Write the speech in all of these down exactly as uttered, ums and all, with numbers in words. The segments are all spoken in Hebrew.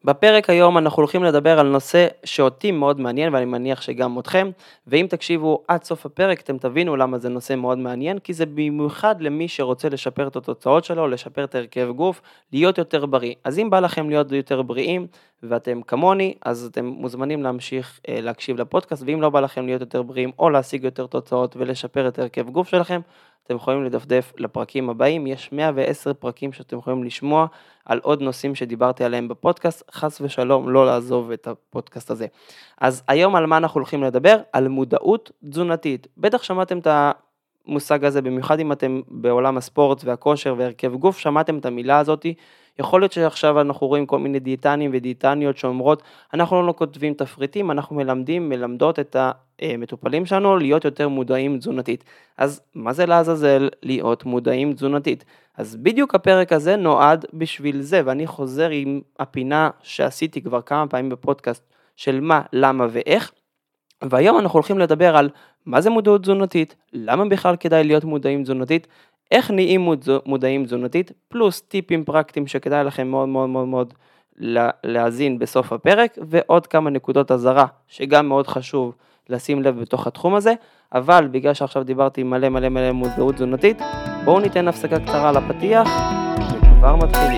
בפרק היום אנחנו הולכים לדבר על נושא שאותי מאוד מעניין ואני מניח שגם אתכם, ואם תקשיבו עד סוף הפרק אתם תבינו למה זה נושא מאוד מעניין, כי זה במיוחד למי שרוצה לשפר את התוצאות שלו, לשפר את הרכב גוף, להיות יותר בריא. אז אם בא לכם להיות יותר בריאים ואתם כמוני, אז אתם מוזמנים להמשיך אה, להקשיב לפודקאסט, ואם לא בא לכם להיות יותר בריאים או להשיג יותר תוצאות ולשפר את הרכב גוף שלכם, אתם יכולים לדפדף לפרקים הבאים, יש מאה ועשר פרקים שאתם יכולים לשמוע על עוד נושאים שדיברתי עליהם בפודקאסט, חס ושלום לא לעזוב את הפודקאסט הזה. אז היום על מה אנחנו הולכים לדבר? על מודעות תזונתית. בטח שמעתם את המושג הזה, במיוחד אם אתם בעולם הספורט והכושר והרכב גוף, שמעתם את המילה הזאת. יכול להיות שעכשיו אנחנו רואים כל מיני דיאטנים ודיאטניות שאומרות, אנחנו לא כותבים תפריטים, אנחנו מלמדים, מלמדות את המטופלים שלנו להיות יותר מודעים תזונתית. אז מה זה לעזאזל להיות מודעים תזונתית? אז בדיוק הפרק הזה נועד בשביל זה, ואני חוזר עם הפינה שעשיתי כבר כמה פעמים בפודקאסט של מה, למה ואיך, והיום אנחנו הולכים לדבר על מה זה מודעות תזונתית, למה בכלל כדאי להיות מודעים תזונתית, איך נהיים מודעים תזונתית, פלוס טיפים פרקטיים שכדאי לכם מאוד מאוד מאוד מאוד להאזין בסוף הפרק, ועוד כמה נקודות הזרה שגם מאוד חשוב לשים לב בתוך התחום הזה, אבל בגלל שעכשיו דיברתי מלא מלא מלא מודעות תזונתית, בואו ניתן הפסקה קצרה לפתיח, וכבר מתחילים.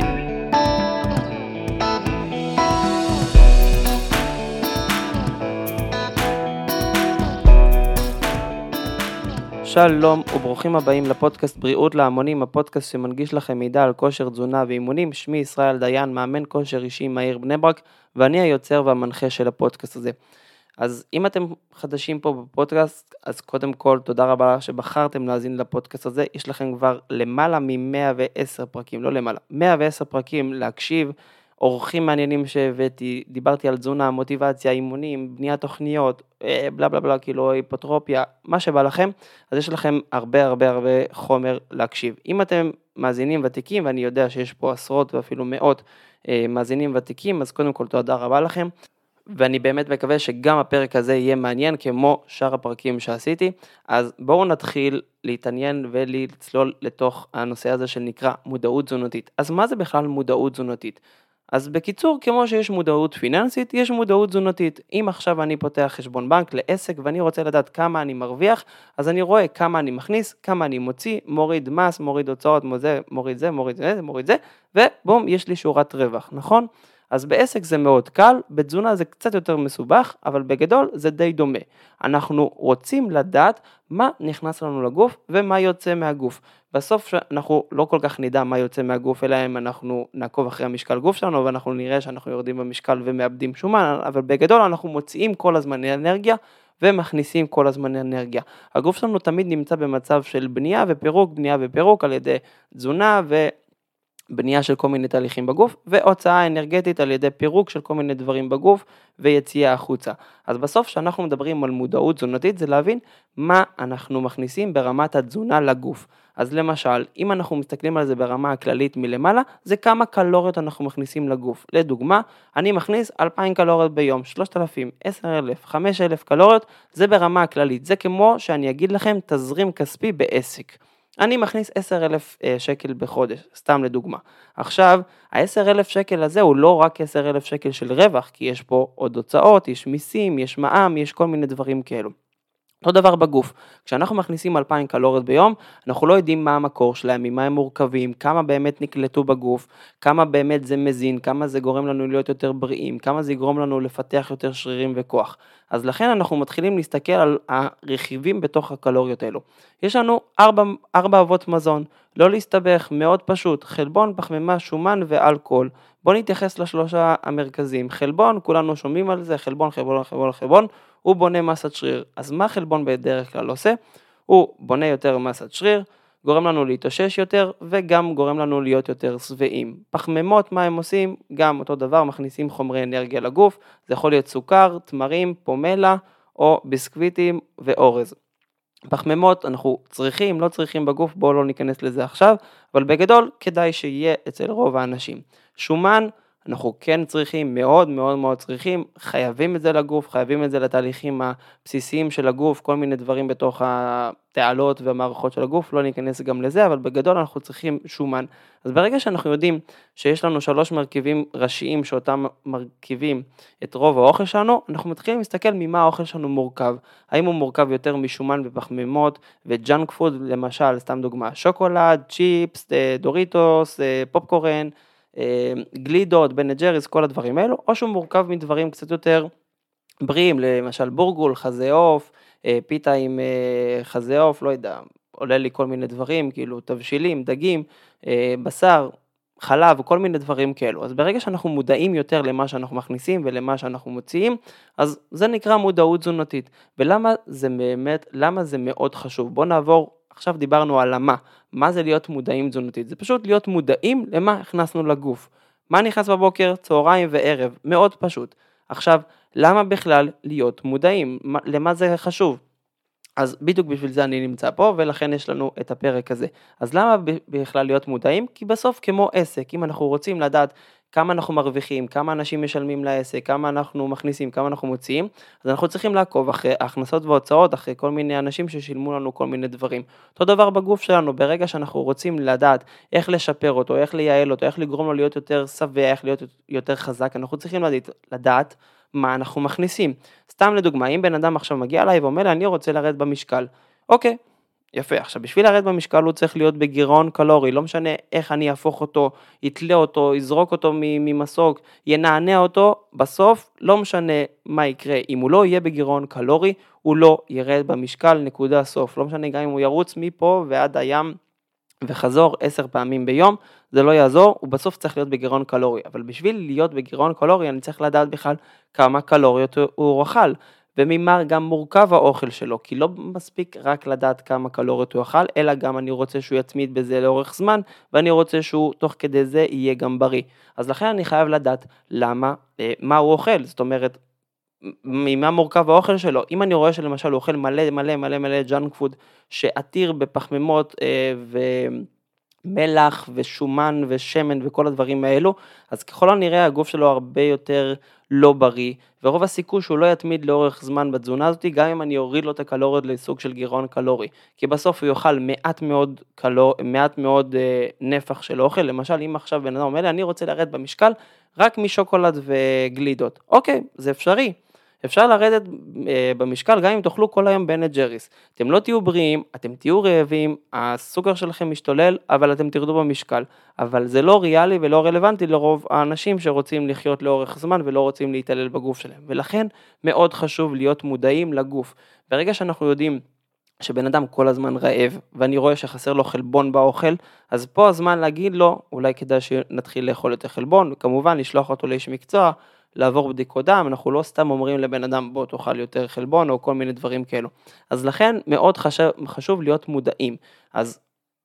שלום וברוכים הבאים לפודקאסט בריאות להמונים, הפודקאסט שמנגיש לכם מידע על כושר תזונה ואימונים. שמי ישראל דיין, מאמן כושר אישי מהעיר בני ברק, ואני היוצר והמנחה של הפודקאסט הזה. אז אם אתם חדשים פה בפודקאסט, אז קודם כל תודה רבה שבחרתם להאזין לפודקאסט הזה. יש לכם כבר למעלה מ-מאה ועשר פרקים, לא למעלה, מאה ועשר פרקים להקשיב, אורחים מעניינים שהבאתי, דיברתי על תזונה, מוטיבציה, אימונים, בניית תוכניות, בלה בלה בלה, כאילו היפוטרופיה, מה שבא לכם, אז יש לכם הרבה הרבה הרבה חומר להקשיב. אם אתם מאזינים ותיקים, ואני יודע שיש פה עשרות ואפילו מאות מאזינים ותיקים, אז קודם כל תודה רבה לכם, ואני באמת מקווה שגם הפרק הזה יהיה מעניין כמו שאר הפרקים שעשיתי. אז בואו נתחיל להתעניין ולצלול לתוך הנושא הזה שנקרא מודעות תזונתית. אז מה זה בכלל מודעות תזונתית? אז בקיצור, כמו שיש מודעות פיננסית, יש מודעות תזונתית. אם עכשיו אני פותח חשבון בנק לעסק ואני רוצה לדעת כמה אני מרוויח, אז אני רואה כמה אני מכניס, כמה אני מוציא, מוריד מס, מוריד הוצאות, מוריד זה, מוריד זה, מוריד זה, ובום, יש לי שורת רווח, נכון? אז בעסק זה מאוד קל, בתזונה זה קצת יותר מסובך, אבל בגדול זה די דומה. אנחנו רוצים לדעת מה נכנס לנו לגוף ומה יוצא מהגוף. בסוף אנחנו לא כל כך נדע מה יוצא מהגוף, אלא אם אנחנו נעקוב אחרי המשקל גוף שלנו, ואנחנו נראה שאנחנו יורדים במשקל ומאבדים שומן, אבל בגדול אנחנו מוציאים כל הזמן אנרגיה, ומכניסים כל הזמן אנרגיה. הגוף שלנו תמיד נמצא במצב של בנייה ופירוק, בנייה ופירוק על ידי תזונה ו... בנייה של כל מיני תהליכים בגוף, והוצאה אנרגטית על ידי פירוק של כל מיני דברים בגוף, ויציאה החוצה. אז בסוף שאנחנו מדברים על מודעות תזונתית, זה להבין מה אנחנו מכניסים ברמת התזונה לגוף. אז למשל, אם אנחנו מסתכלים על זה ברמה הכללית מלמעלה, זה כמה קלוריות אנחנו מכניסים לגוף. לדוגמה, אני מכניס אלפיים קלוריות ביום, שלושת אלפים, עשרת אלפים, חמשת אלפים קלוריות, זה ברמה הכללית. זה כמו שאני אגיד לכם תזרים כספי בעסק. אני מכניס עשרת אלפים שקל בחודש, סתם לדוגמה. עכשיו, ה-עשרת אלפים שקל הזה הוא לא רק עשרת אלפים שקל של רווח, כי יש פה עוד הוצאות, יש מיסים, יש מע"מ, יש כל מיני דברים כאלו. אותו דבר בגוף, כשאנחנו מכניסים אלפיים קלוריות ביום, אנחנו לא יודעים מה המקור שלהם, ממה הם מורכבים, כמה באמת נקלטו בגוף, כמה באמת זה מזין, כמה זה גורם לנו להיות יותר בריאים, כמה זה יגרום לנו לפתח יותר שרירים וכוח. אז לכן אנחנו מתחילים להסתכל על הרכיבים בתוך הקלוריות האלו. יש לנו ארבע, ארבע אבות מזון, לא להסתבך, מאוד פשוט, חלבון, פחמימה, שומן ואלכוהול. בואו נתייחס לשלושה המרכזיים. חלבון, כולנו שומעים על זה, חלבון, חלבון, חלבון, חלבון, הוא בונה מסת שריר. אז מה חלבון בדרך כלל עושה? הוא בונה יותר מסת שריר, גורם לנו להתאושש יותר, וגם גורם לנו להיות יותר שבעים. פחמימות, מה הם עושים? גם אותו דבר, מכניסים חומרי אנרגיה לגוף, זה יכול להיות סוכר, תמרים, פומלה, או ביסקוויטים ואורז. פחמימות אנחנו צריכים, לא צריכים בגוף, בואו לא ניכנס לזה עכשיו, אבל בגדול כדאי שיהיה אצל רוב האנשים. שומן, אנחנו כן צריכים, מאוד מאוד מאוד צריכים, חייבים את זה לגוף, חייבים את זה לתהליכים הבסיסיים של הגוף, כל מיני דברים בתוך התעלות והמערכות של הגוף, לא ניכנס גם לזה, אבל בגדול אנחנו צריכים שומן. אז ברגע שאנחנו יודעים שיש לנו שלוש מרכיבים ראשיים, שאותם מרכיבים את רוב האוכל שלנו, אנחנו מתחילים להסתכל ממה האוכל שלנו מורכב. האם הוא מורכב יותר משומן ופחמימות וג'אנק פוד, למשל, סתם דוגמה, שוקולד, צ'יפס, דוריטוס, פופקורן, גלידות, בן ג'ריס, כל הדברים האלו, או שהוא מורכב מדברים קצת יותר בריאים, למשל בורגול, חזה עוף, פיתה עם חזה עוף, לא יודע, עולה לי כל מיני דברים, כאילו תבשילים, דגים, בשר, חלב, כל מיני דברים כאלו. אז ברגע שאנחנו מודעים יותר למה שאנחנו מכניסים ולמה שאנחנו מוציאים, אז זה נקרא מודעות תזונתית. ולמה זה באמת, למה זה מאוד חשוב? בוא נעבור, עכשיו דיברנו על למה. מה זה להיות מודעים תזונתית? זה פשוט להיות מודעים למה הכנסנו לגוף. מה נכנס בבוקר, צהריים וערב? מאוד פשוט. עכשיו, למה בכלל להיות מודעים? למה זה חשוב? אז בדיוק בשביל זה אני נמצא פה, ולכן יש לנו את הפרק הזה. אז למה בכלל להיות מודעים? כי בסוף כמו עסק, אם אנחנו רוצים לדעת כמה אנחנו מרוויחים, כמה אנשים משלמים לעסק, כמה אנחנו מכניסים, כמה אנחנו מוציאים, אז אנחנו צריכים לעקוב אחרי הכנסות והוצאות, אחרי כל מיני אנשים ששילמו לנו כל מיני דברים. אותו דבר בגוף שלנו, ברגע שאנחנו רוצים לדעת איך לשפר אותו, איך לייעל אותו, איך לגרום לו להיות יותר שבע, איך להיות יותר חזק, אנחנו צריכים לדעת, לדעת מה אנחנו מכניסים. סתם לדוגמה, אם בן אדם עכשיו מגיע אליי ואומר לי, אני רוצה לרדת במשקל. אוקיי, יפה. עכשיו, בשביל לרדת במשקל הוא צריך להיות בגירעון קלורי, לא משנה איך אני אהפוך אותו, יתלה אותו, יזרוק אותו ממסוק, ינענע אותו, בסוף לא משנה מה יקרה. אם הוא לא יהיה בגירעון קלורי, הוא לא ירד במשקל, נקודה סוף. לא משנה גם אם הוא ירוץ מפה ועד הים וחזור עשר פעמים ביום, זה לא יעזור, הוא בסוף צריך להיות בגירעון קלורי, אבל בשביל להיות בגירעון קלורי, אני צריך לדעת בכלל כמה קלוריות הוא אוכל, וממה גם מורכב האוכל שלו, כי לא מספיק רק לדעת כמה קלוריות הוא אוכל, אלא גם אני רוצה שהוא יצמיד בזה לאורך זמן, ואני רוצה שהוא תוך כדי זה יהיה גם בריא. אז לכן אני חייב לדעת למה, מה הוא אוכל, זאת אומרת, ממה מורכב האוכל שלו. אם אני רואה שלמשל הוא אוכל מלא מלא מלא מלא ג'אנק פוד, שעתיר בפחמימות ומלח ושומן ושמן וכל הדברים האלו, אז ככל הנראה הגוף שלו הרבה יותר לא בריא, ורוב הסיכוי שהוא לא יתמיד לאורך זמן בתזונה הזאת, גם אם אני אוריד לו את הקלוריות לסוג של גירעון קלורי, כי בסוף הוא יאכל מעט מאוד קלור, מעט מאוד אה, נפח של אוכל. למשל, אם עכשיו בן אדם אומר לי, אני רוצה לרדת במשקל רק משוקולד וגלידות. אוקיי, זה אפשרי. אפשר לרדת במשקל גם אם תאכלו כל היום בן ג'ריס. אתם לא תהיו בריאים, אתם תהיו רעבים, הסוכר שלכם משתולל, אבל אתם תרדו במשקל. אבל זה לא ריאלי ולא רלוונטי לרוב האנשים שרוצים לחיות לאורך זמן ולא רוצים להתעלל בגוף שלהם. ולכן מאוד חשוב להיות מודעים לגוף. ברגע שאנחנו יודעים שבן אדם כל הזמן רעב, ואני רואה שחסר לו חלבון באוכל, אז פה הזמן להגיד לו, אולי כדאי שנתחיל לאכול יותר חלבון, וכמובן לשלוח אותו לאיש מקצוע, לעבור בדיקות דם. אנחנו לא סתם אומרים לבן אדם בוא תאכל יותר חלבון או כל מיני דברים כאלו. אז לכן מאוד חשוב, חשוב להיות מודעים. אז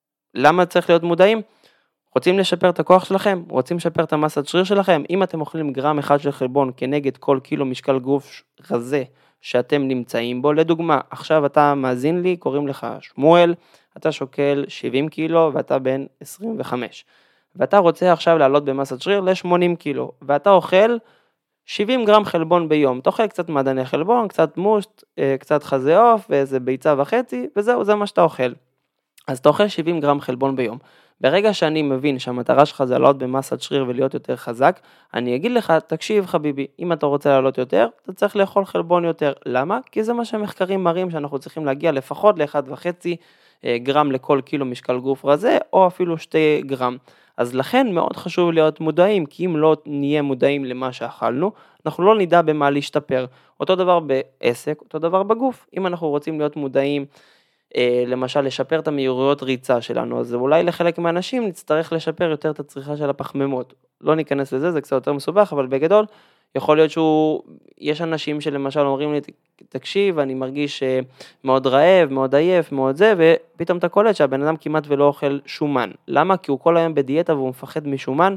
למה צריך להיות מודעים? רוצים לשפר את הכוח שלכם? רוצים לשפר את המסת שריר שלכם? אם אתם אוכלים גרם אחד של חלבון כנגד כל קילו משקל גוף רזה שאתם נמצאים בו, לדוגמה, עכשיו אתה מאזין לי, קוראים לך שמואל, אתה שוקל שבעים קילו ואתה בן עשרים וחמש. ואתה רוצה עכשיו לעלות במסת שריר ל-שמונים קילו, ואתה אוכל שבעים גרם חלבון ביום, תאכל קצת מעדני חלבון, קצת מושט, קצת חזה עוף, ואיזה ביצה וחצי, וזהו, זה מה שאתה אוכל. אז אתה אוכל שבעים גרם חלבון ביום. ברגע שאני מבין שהמטרה שלך זה לעלות במסת שריר ולהיות יותר חזק, אני אגיד לך, תקשיב חביבי, אם אתה רוצה לעלות יותר, אתה צריך לאכול חלבון יותר. למה? כי זה מה שהמחקרים מראים, שאנחנו צריכים להגיע לפחות ל-אחד וחצי גרם לכל קילו משקל גוף רזה, או אפילו שתי גרם. אז לכן מאוד חשוב להיות מודעים, כי אם לא נהיה מודעים למה שאכלנו, אנחנו לא נדע במה להשתפר. אותו דבר בעסק, אותו דבר בגוף. אם אנחנו רוצים להיות מודעים, אה, למשל לשפר את המהירויות ריצה שלנו, אז אולי לחלק מהאנשים נצטרך לשפר יותר את הצריכה של הפחמימות. לא ניכנס לזה, זה קצת יותר מסובך, אבל בגדול יכול להיות שהוא, יש אנשים שלמשל אומרים לי, תקשיב, אני מרגיש מאוד רעב, מאוד עייף, מאוד זה, ופתאום אתה קולט שהבן אדם כמעט ולא אוכל שומן. למה? כי הוא כל היום בדיאטה והוא מפחד משומן,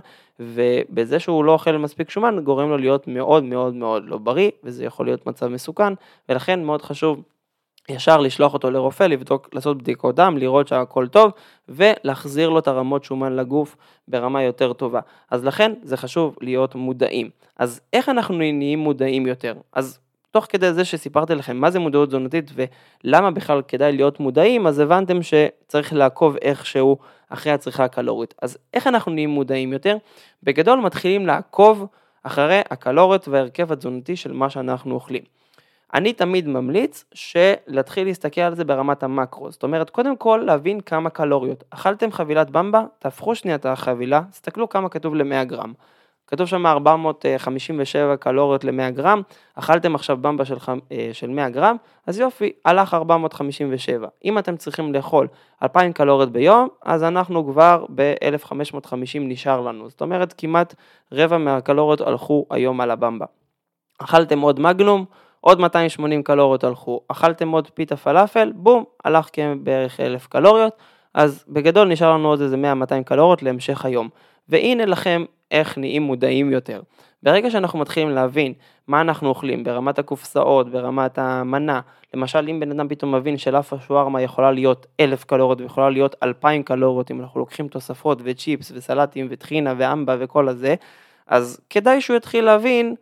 ובזה שהוא לא אוכל מספיק שומן, גורם לו להיות מאוד מאוד מאוד לא בריא, וזה יכול להיות מצב מסוכן, ולכן מאוד חשוב ישר לשלוח אותו לרופא, לבדוק, לעשות בדיקות דם, לראות שהכל טוב, ולהחזיר לו את הרמות שומן לגוף ברמה יותר טובה. אז לכן זה חשוב להיות מודעים. אז איך אנחנו נהיים מודעים יותר? אז תוך כדי זה שסיפרתי לכם מה זה מודעות תזונתית ולמה בכלל כדאי להיות מודעים, אז הבנתם שצריך לעקוב איכשהו אחרי הצריכה הקלורית. אז איך אנחנו נהיים מודעים יותר? בגדול מתחילים לעקוב אחרי הקלוריות וההרכב התזונתי של מה שאנחנו אוכלים. אני תמיד ממליץ שלהתחיל להסתכל על זה ברמת המקרו, זאת אומרת קודם כל להבין כמה קלוריות. אכלתם חבילת במבה, תהפכו שנייה את החבילה, תסתכלו כמה כתוב ל-מאה גרם. כתוב שם ארבע מאות חמישים ושבע קלוריות ל-מאה גרם, אכלתם עכשיו במבה של, של מאה גרם, אז יופי, הלך ארבע מאות חמישים ושבע. אם אתם צריכים לאכול אלפיים קלוריות ביום, אז אנחנו כבר ב-אלף חמש מאות וחמישים נשאר לנו. זאת אומרת, כמעט רבע מהקלוריות הלכו היום על הבמבה. אכלתם עוד מגנום, עוד מאתיים ושמונים קלוריות הלכו, אכלתם עוד פיתה פלאפל, בום, הלך בערך אלף קלוריות, אז בגדול נשאר לנו עוד איזה מאה עד מאתיים קלוריות להמשך היום. והנה לכם איך נהיים מודעים יותר. ברגע שאנחנו מתחילים להבין מה אנחנו אוכלים, ברמת הקופסאות, ברמת המנה, למשל אם בן אדם פתאום מבין שלאפה שווארמה יכולה להיות אלף קלוריות, ויכולה להיות אלפיים קלוריות, אם אנחנו לוקחים תוספות וצ'יפס וסלטים וטחינה ואמבה וכל הזה, אז כדאי שהוא יתחיל להבין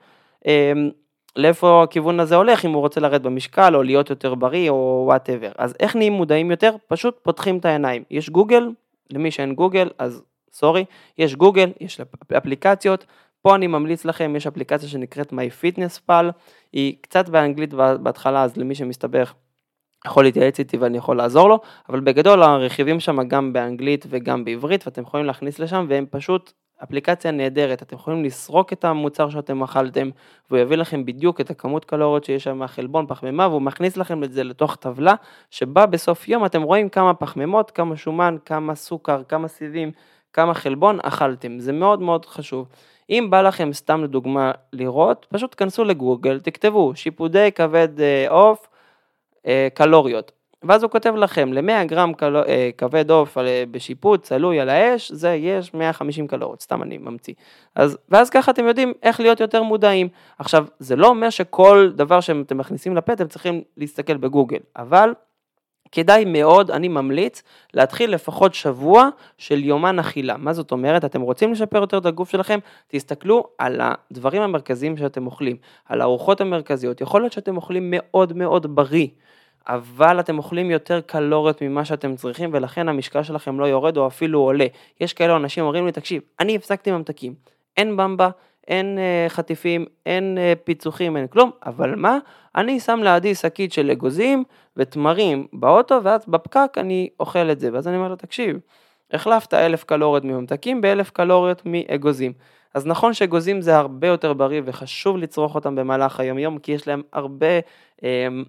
לאיפה הכיוון הזה הולך, אם הוא רוצה לרדת במשקל, או להיות יותר בריא, או whatever. אז איך נהיים מודעים יותר? פשוט פותחים את העיניים. יש גוגל, למי שאין גוגל, אז סורי, יש גוגל, יש אפליקציות, פה אני ממליץ לכם, יש אפליקציה שנקראת MyFitnessPal, היא קצת באנגלית בהתחלה, אז למי שמסתבך, יכול להתייעץ איתי ואני יכול לעזור לו, אבל בגדול הרכיבים שם גם באנגלית וגם בעברית, ואתם יכולים להכניס לשם, והם פשוט אפליקציה נהדרת, אתם יכולים לסרוק את המוצר שאתם אכלתם, והוא יביא לכם בדיוק את הכמות קלוריות שיש שם מהחלבון, פחמימה, והוא מכניס לכם את זה לתוך טבלה, שבה בסוף יום אתם רואים כמה פחמימות, כמה שומן, כמה סוכר, כמה סיבים, כמה חלבון אכלתם, זה מאוד מאוד חשוב. אם בא לכם סתם לדוגמה לראות, פשוט כנסו לגוגל, תכתבו שיפודי כבד עוף, קלוריות, ואז הוא כותב לכם, ל-מאה גרם קל... כבד עוף בשיפוט, צלוי על האש, זה יש מאה וחמישים קלוריות, סתם אני ממציא. אז, ואז ככה אתם יודעים איך להיות יותר מודעים. עכשיו, זה לא אומר שכל דבר שאתם מכניסים לפה, אתם צריכים להסתכל בגוגל, אבל כדאי מאוד, אני ממליץ, להתחיל לפחות שבוע של יומן אכילה. מה זאת אומרת? אתם רוצים לשפר יותר את הגוף שלכם, תסתכלו על הדברים המרכזיים שאתם אוכלים, על הארוחות המרכזיות. יכול להיות שאתם אוכלים מאוד מאוד בריא, אבל אתם אוכלים יותר קלוריות ממה שאתם צריכים, ולכן המשקל שלכם לא יורד או אפילו עולה. יש כאלה אנשים אומרים לי, תקשיב, אני הפסקתי ממתקים, אין במבה, אין uh, חטיפים, אין uh, פיצוחים, אין כלום, אבל מה? אני שם לידי שקית של אגוזים ותמרים באוטו, ואז בפקק אני אוכל את זה, ואז אני אומר לו, תקשיב, החלפת אלף קלוריות ממתקים באלף קלוריות מאגוזים. אז נכון שאגוזים זה הרבה יותר בריא, וחשוב לצרוך אותם במהלך היום יום, כי יש להם הרבה Uh,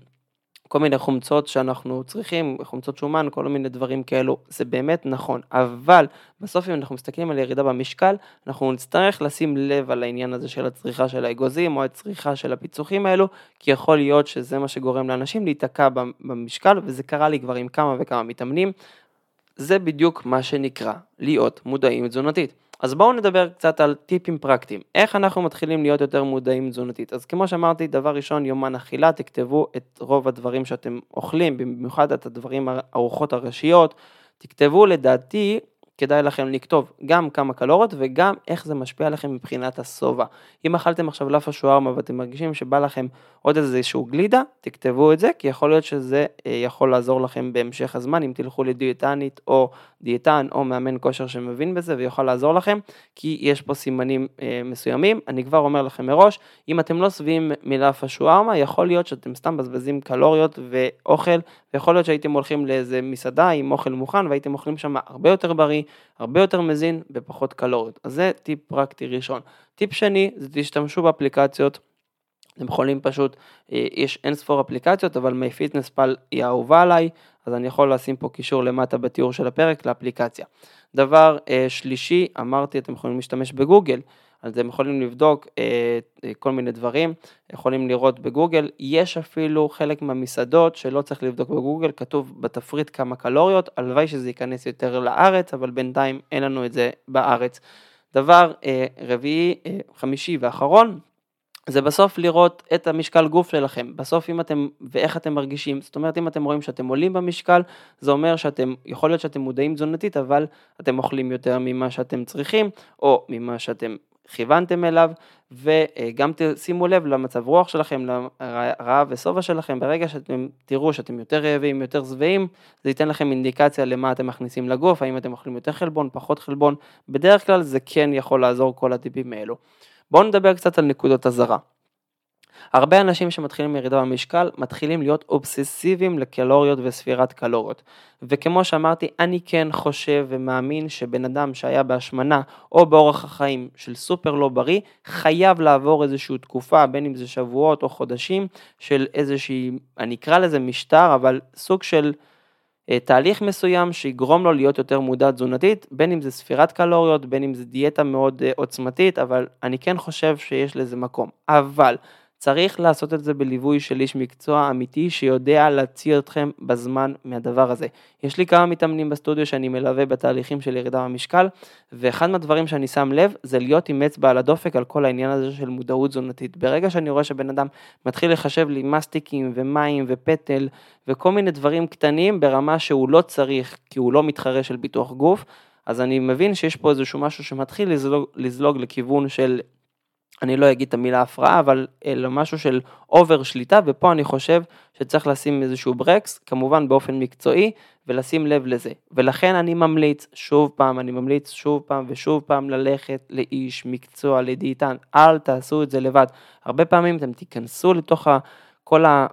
כל מיני חומצות שאנחנו צריכים, חומצות שומן, כל מיני דברים כאלו, זה באמת נכון, אבל בסוף אם אנחנו מסתכלים על ירידה במשקל, אנחנו נצטרך לשים לב על העניין הזה של הצריכה של האגוזים, או הצריכה של הפיצוחים האלו, כי יכול להיות שזה מה שגורם לאנשים להיתקע במשקל, וזה קרה לי כבר עם כמה וכמה מתאמנים, זה בדיוק מה שנקרא להיות מודעים תזונתית. אז בואו נדבר קצת על טיפים פרקטיים. איך אנחנו מתחילים להיות יותר מודעים תזונתית? אז כמו שאמרתי, דבר ראשון, יומן אכילה, תכתבו את רוב הדברים שאתם אוכלים, במיוחד את הדברים, הארוחות הראשיות, תכתבו לדעתי, כדאי לכם לכתוב גם כמה קלוריות וגם איך זה משפיע עליכם מבחינת הסובה. אם אכלתם עכשיו לאפה שווארמה ואתם מרגישים שבא לכם עוד איזשהו גלידה, תכתבו את זה, כי יכול להיות שזה יכול לעזור לכם בהמשך הזמן, אם תלכו לדיאטנית או דיאטן או מאמן כושר שמבין בזה ויוכל לעזור לכם, כי יש פה סימנים מסוימים. אני כבר אומר לכם מראש, אם אתם לא שבעים מלאפה שווארמה, יכול להיות שאתם סתם בזבזים קלוריות ואוכל, ויכול להיות שהייתם הולכים לאיזה מסעדה עם אוכל מוכן והייתם אוכלים שם הרבה יותר בריא, הרבה יותר מזין בפחות קלוריות. אז זה טיפ פרקטי ראשון. טיפ שני, זה תשתמשו באפליקציות, אתם יכולים פשוט, יש אין ספור אפליקציות, אבל MyFitnessPal היא האהובה עליי, אז אני יכול לשים פה קישור למטה בתיאור של הפרק לאפליקציה. דבר שלישי, אמרתי, אתם יכולים להשתמש בגוגל, אז אתם יכולים לבדוק אה, כל מיני דברים, יכולים לראות בגוגל, יש אפילו חלק מהמסעדות שלא צריך לבדוק בגוגל, כתוב בתפריט כמה קלוריות, הלוואי שזה ייכנס יותר לארץ, אבל בינתיים אין לנו את זה בארץ. דבר אה, רביעי, אה, חמישי ואחרון, זה בסוף לראות את המשקל גוף שלכם, בסוף אם אתם, ואיך אתם מרגישים, זאת אומרת אם אתם רואים שאתם עולים במשקל, זה אומר שאתם, יכול להיות שאתם מודעים תזונתית, אבל אתם אוכלים יותר ממה שאתם צריכים, או ממה שאתם כיוונתם אליו, וגם תשימו לב למצב רוח שלכם, לרעב וסובה שלכם, ברגע שאתם תראו שאתם יותר רעבים, יותר שבעים, זה ייתן לכם אינדיקציה למה אתם מכניסים לגוף, האם אתם אוכלים יותר חלבון, פחות חלבון, בדרך כלל זה כן יכול לעזור כל הטיפים האלו. בואו נדבר קצת על נקודות הזרה. הרבה אנשים שמתחילים ירידה במשקל, מתחילים להיות אובססיביים לקלוריות וספירת קלוריות. וכמו שאמרתי, אני כן חושב ומאמין שבן אדם שהיה בהשמנה או באורח החיים של סופר לא בריא, חייב לעבור איזושהי תקופה, בין אם זה שבועות או חודשים, של איזושהי, אני אקרא לזה משטר, אבל סוג של תהליך מסוים שיגרום לו להיות יותר מודע תזונתית, בין אם זה ספירת קלוריות, בין אם זה דיאטה מאוד עוצמתית, אבל אני כן חושב שיש לזה מקום. אבל צריך לעשות את זה בליווי של איש מקצוע אמיתי שיודע להציע אתכם בזמן מהדבר הזה. יש לי כמה מתאמנים בסטודיו שאני מלווה בתהליכים של ירידה במשקל, ואחד מהדברים שאני שם לב זה להיות עם אצבע על הדופק על כל העניין הזה של מודעות תזונתית. ברגע שאני רואה שבן אדם מתחיל לחשב לי מסטיקים ומים ופטל וכל מיני דברים קטנים ברמה שהוא לא צריך כי הוא לא מתחרה של ביטוח גוף, אז אני מבין שיש פה איזשהו משהו שמתחיל לזלוג, לזלוג לכיוון של, אני לא אגיד את המילה הפרעה, אבל אלא משהו של אובר שליטה, ופה אני חושב שצריך לשים איזשהו ברקס, כמובן באופן מקצועי, ולשים לב לזה. ולכן אני ממליץ שוב פעם, אני ממליץ שוב פעם ושוב פעם ללכת לאיש מקצוע, לדיאטן, אל תעשו את זה לבד. הרבה פעמים אתם תיכנסו לתוך כל ה...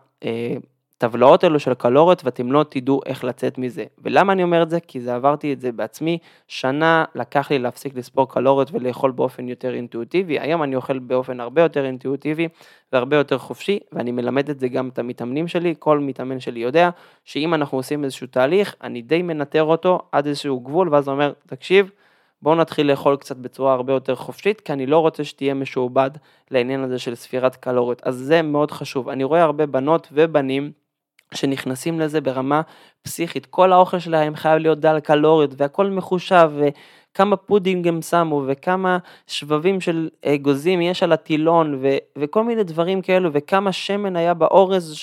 טבלאות אלו של קלוריות, ואתם לא תדעו איך לצאת מזה. ולמה אני אומר את זה? כי זה עברתי את זה בעצמי, שנה לקח לי להפסיק לספור קלוריות ולאכול באופן יותר אינטואיטיבי, היום אני אוכל באופן הרבה יותר אינטואיטיבי, והרבה יותר חופשי, ואני מלמד את זה גם את המתאמנים שלי, כל מתאמן שלי יודע, שאם אנחנו עושים איזשהו תהליך, אני די מנטר אותו עד איזשהו גבול, ואז אומר, תקשיב, בואו נתחיל לאכול קצת בצורה הרבה יותר חופשית, כי אני לא רוצה שתהיה משועבד לעניין הזה של ספירת קלוריות, אז זה מאוד חשוב. אני רואה הרבה בנות ובנים שנכנסים לזה ברמה פסיכית, כל האוכל שלהם חייב להיות דל קלוריות, והכל מחושב, וכמה פודינג הם שמו, וכמה שבבים של גוזים יש על הטילון, ו- וכל מיני דברים כאלו, וכמה שמן היה באורז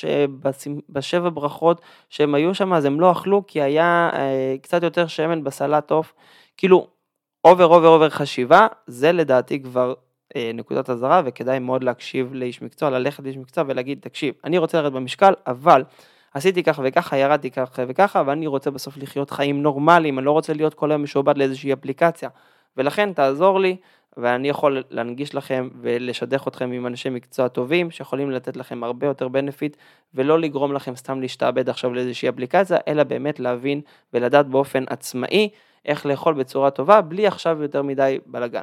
שבשבע ברכות שהם היו שם, אז הם לא אכלו, כי היה אה, קצת יותר שמן בסלט עוף, כאילו, אובר אובר אובר חשיבה, זה לדעתי כבר אה, נקודת הזרה, וכדאי מאוד להקשיב לאיש מקצוע, ללכת לאיש מקצוע ולהגיד, תקשיב, אני רוצה לרדת במשקל, אבל עשיתי ככה וככה, ירדתי ככה וככה, ואני רוצה בסוף לחיות חיים נורמליים, אני לא רוצה להיות כל היום משועבד לאיזושהי אפליקציה, ולכן תעזור לי, ואני יכול להנגיש לכם ולשדך אתכם עם אנשי מקצוע טובים, שיכולים לתת לכם הרבה יותר בנפיט, ולא לגרום לכם סתם להשתעבד עכשיו לאיזושהי אפליקציה, אלא באמת להבין ולדעת באופן עצמאי, איך לאכול בצורה טובה, בלי עכשיו יותר מדי בלגן.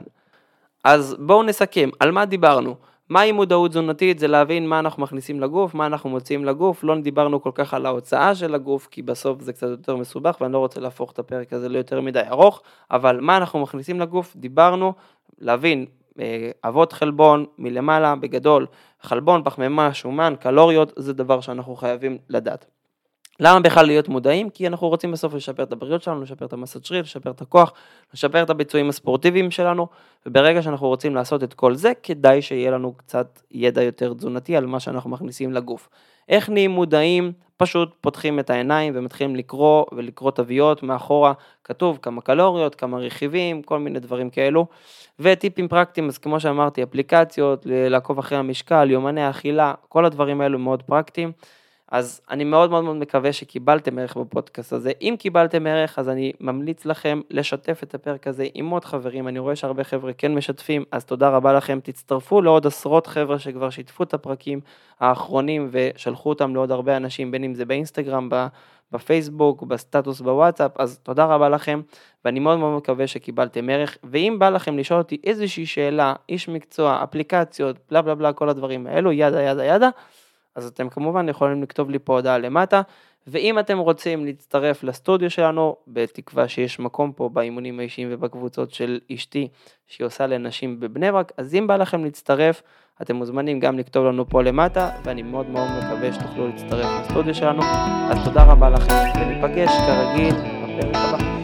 אז בואו נסכם, על מה דיברנו? מהי מודעות תזונתית? זה להבין מה אנחנו מכניסים לגוף, מה אנחנו מוציאים לגוף, לא דיברנו כל כך על ההוצאה של הגוף, כי בסוף זה קצת יותר מסובך, ואני לא רוצה להפוך את הפרק הזה ליותר מדי ארוך, אבל מה אנחנו מכניסים לגוף? דיברנו, להבין, אבות חלבון, מלמעלה, בגדול, חלבון, פחמימה, שומן, קלוריות, זה דבר שאנחנו חייבים לדעת. למה בכלל להיות מודעים? כי אנחנו רוצים בסוף לשפר את הבריאות שלנו, לשפר את המסת שריר, לשפר את הכוח, לשפר את הביצועים הספורטיביים שלנו, וברגע שאנחנו רוצים לעשות את כל זה, כדאי שיהיה לנו קצת ידע יותר תזונתי על מה שאנחנו מכניסים לגוף. איך נהיים מודעים? פשוט פותחים את העיניים ומתחילים לקרוא ולקרוא תוויות מאחורה, כתוב כמה קלוריות, כמה רכיבים, כל מיני דברים כאלו, וטיפים פרקטיים, אז כמו שאמרתי, אפליקציות, לעקוב אחרי המשקל, יומני האכילה, כל הדברים האלו מאוד פרקטיים. אז אני מאוד מאוד מאוד מקווה שקיבלתם ערך בפודקאסט הזה. אם קיבלתם ערך, אז אני ממליץ לכם לשתף את הפרק הזה עם עוד חברים. אני רואה שהרבה חבר'ה כן משתפים, אז תודה רבה לכם. תצטרפו לעוד עשרות חבר'ה שכבר שיתפו את הפרקים האחרונים ושלחו אותם לעוד הרבה אנשים, בין אם זה באינסטגרם, בפייסבוק, בסטטוס, בוואטסאפ. אז תודה רבה לכם, ואני מאוד מאוד מקווה שקיבלתם ערך. ואם בא לכם לשאול אותי איזושהי שאלה, איש מקצוע, אפליקציות, בלה בלה בלה, כל הדברים האלו, ידה ידה ידה, אז אתם כמובן יכולים לכתוב לי פה הודעה למטה, ואם אתם רוצים להצטרף לסטודיו שלנו, בתקווה שיש מקום פה באימונים האישיים ובקבוצות של אשתי, שהיא עושה לנשים בבני ברק, אז אם בא לכם להצטרף, אתם מוזמנים גם לכתוב לנו פה למטה, ואני מאוד מאוד מקווה שתוכלו להצטרף לסטודיו שלנו, אז תודה רבה לכם, וניפגש כרגיל בפרק הבא.